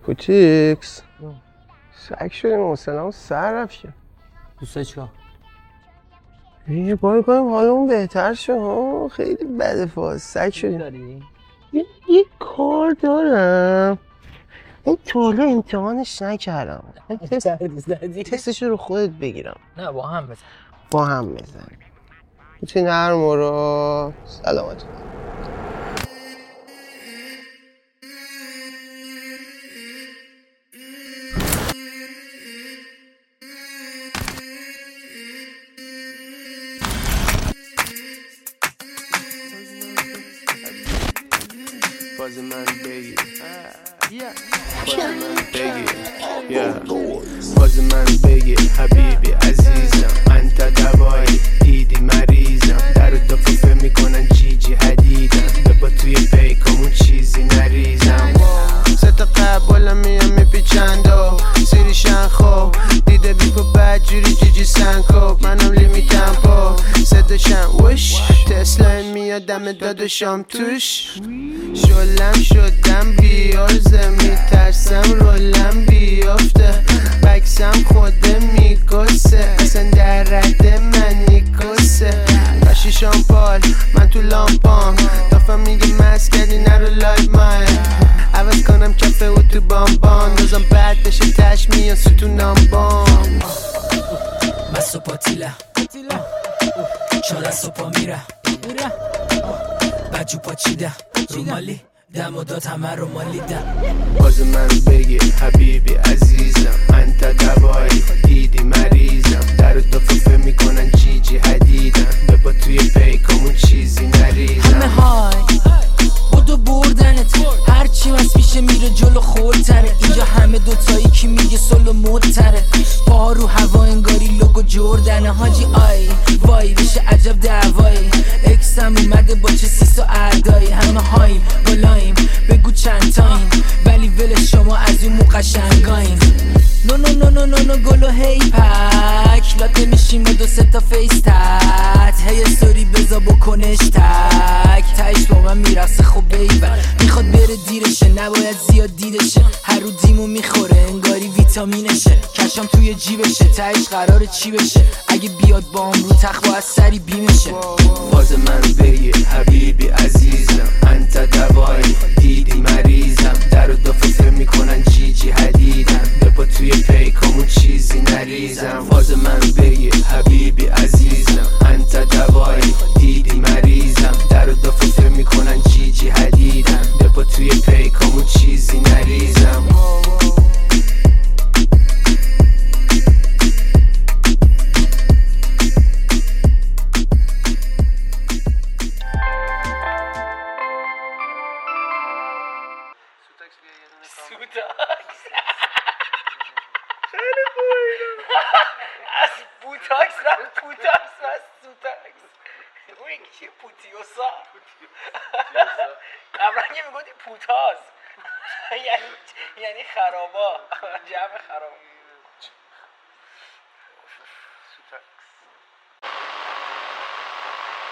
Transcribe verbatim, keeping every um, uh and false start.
کوچیکس شک شدیم حسنمون سر رفت که دوسته چیکار؟ یه بایی کنیم حالمون بهتر شد. خیلی بده فاز سک شدیم. داری؟ یه, یه کار دارم این طوله امتحانش نکردم. تست... تستش رو خودت بگیرم. نه با هم بزن. با هم بزن. میتونی هر مورا سلامت کنم. باز من بگی باز من بگی باز من بگی حبیبی عزیزم انت دوایی دیدی مریضم در و دفافه میکنن جیجی حدیدم با توی پیکامون چیزی نریزم ست قبولم میام میپیچند و سیریشن خوب دیده بیپو بدجوری جیجی سنکوب منم لیمیتم پا ستشم وش تسلا میاد دم دادشم توش شلم شدم بیارزه میترسم رولم بیافته بکسم خوده میگسه اصلا در رد من نیکسه کاشیشان پال من تو لامپام دافم میگه مست کردی نرو لایف مای عوض کنم کفه او تو بامبان روزم بد بشه تش میان ستونم بام مستو پاتیله چون از پا میره بجو پاچیده رو مالی دم و داد همه رو مالیده باز من بگی حبیبی عزیزم انت دوایی دیدی مریضم در و دفافه میکنن جیجی حدیدم ببا توی پیکامون چیزی نریزم همه های بودو بردنت هرچی مست میشه میره جلو خورتره اینجا همه دوتایی کی میگه سلو مدتره پا رو هوا انگاری لوگو جردنه حاجی آی وای بشه عجب دعوایی اکسم اومده با چه سیس و اعدایی همه هاییم بالایم بگو چند تاین ولی ول شما از اون مو قشنگاین نو نو نو نو نو نو گلو هی پک لاته میشیم و دو سه تا فیس تت هی استوری بزا بکنش تک تایش با من میرسه خب بیبر میخواد بره دیرشه نباید زیاد دیدشه هر رو دیمو میخوره انگاری ویتامینشه کشم توی جیبشه تایش قراره چی بشه اگه بیاد با هم رو تخت باید سری بیمشه باز من بگی حبیبی عزیزم انت دوایی دیدی مریضم در و دفافه میکنن جیجی حدیدم بپا توی پیکامون چیزی نریزم باز من بگی حبیبی عزیزم انت دوایی دیدی مریضم در و دفافه میکنن جیجی حدیدم بپا توی پیکامون چیزی نریزم سوتاکس خیلی خوبه از بوتاکس رفت پوتاکس رفت سوتاکس اون یکی چیه پوتیوسا قبلا که میگوندی پوتاز یعنی یعنی خرابا جمع خرابا